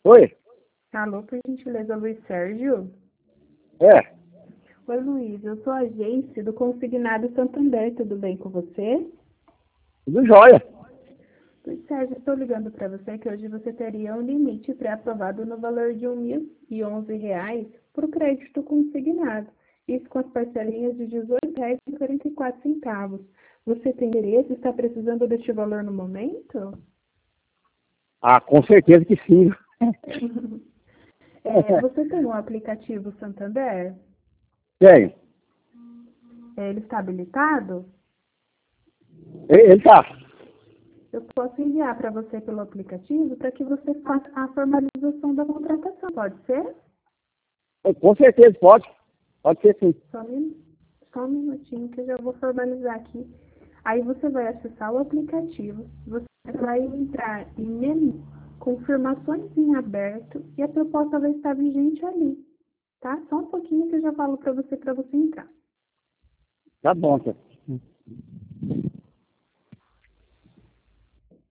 Oi? Alô, por gentileza, Luiz Sérgio? É, Oi, Luiz, eu sou agente do Consignado Santander, tudo bem com você? tudo jóia. Luiz Sérgio, estou ligando para você que hoje você teria um limite pré-aprovado no valor de R$ 1.011 para o crédito consignado. Isso com as parcelinhas de R$ 18,44. Você tem interesse? Está precisando deste valor no momento? Ah, com certeza que sim. Você tem um aplicativo Santander? Tenho. Ele está habilitado? Ele tá. Eu posso enviar para você pelo aplicativo para que você faça a formalização da contratação, pode ser? Com certeza pode. Pode ser sim. Só um minutinho que eu já vou formalizar aqui. Aí você vai acessar o aplicativo, você vai entrar em menu, confirmações em aberto e a proposta vai estar vigente ali, tá? Só um pouquinho que eu já falo para você entrar. Tá bom, senhor.